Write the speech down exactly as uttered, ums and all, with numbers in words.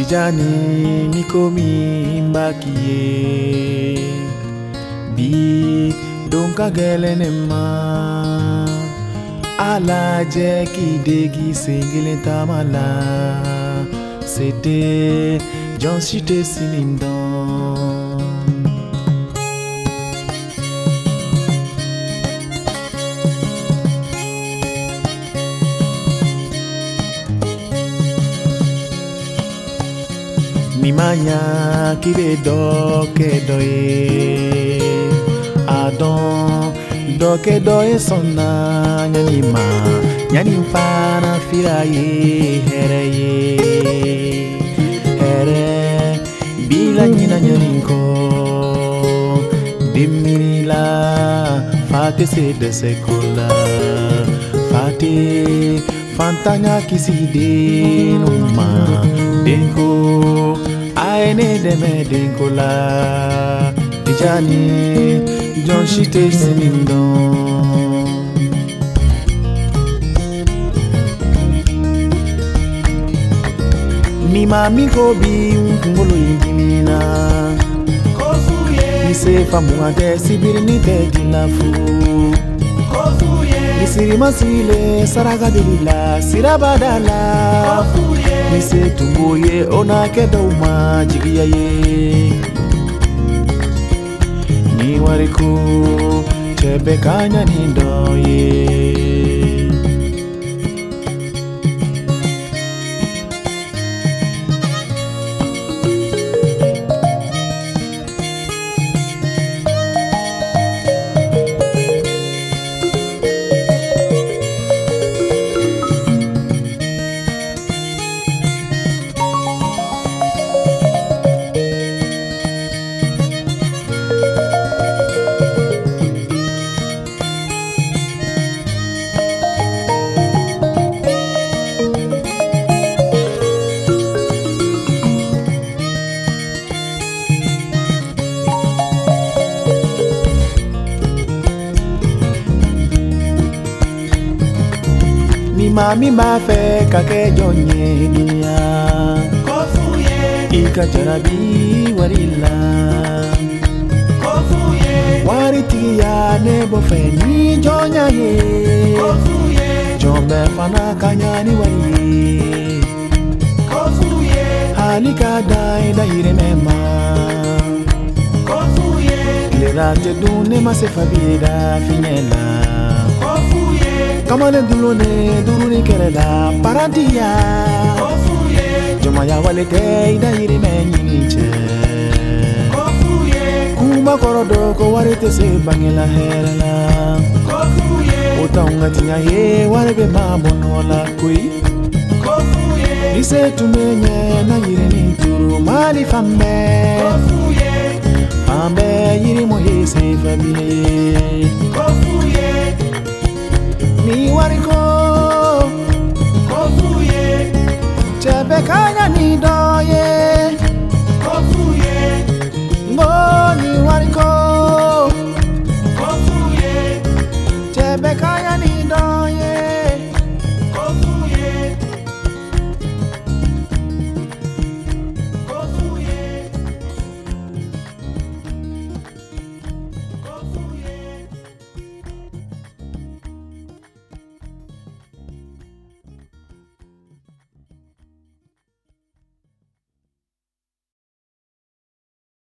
Tijani mikomi mbakiye bi donka gelenema ala jeki degi singile tamala c'était John Chite Silindon. Mimanya kibe doke doye Adon doke doye sonna nyanima nyanim fana firaye hereye here bila nyina nyaninko dimila fate se de sekola fate fantanya kiside numa denko aene deme denkola Tijani John Chite Silindon. Ni mami kobi ngolo yimina kofuye ni sefa muade sibiri ni tedi lafu kofuye ni sirima sile saraga delila sirabadala kofuye ni setumboye ona kedauma jigiyaye ni wariku chebe kanya nindoye Mami ma fe kake jonye dunia kofuye ika jarabi warila kofuye waritiya nebo fe ni jonya ye kofuye jombe fana kanyani wari kofuye halika dai da iremema kofuye lera te dune masefabida finyela Kamane dulone duruni kerela parantia kofuye jomaya walete ida iri menyiniche kofuye kuma korodo ko warete se bangela herala kofuye utaunga tinya ye warebe mabonola kui kofuye ise tumenye na iri ni turu mali fambe kofuye fambe iri mo yese fabiye kofuye ni wariko kofuye chebe kanya ni doye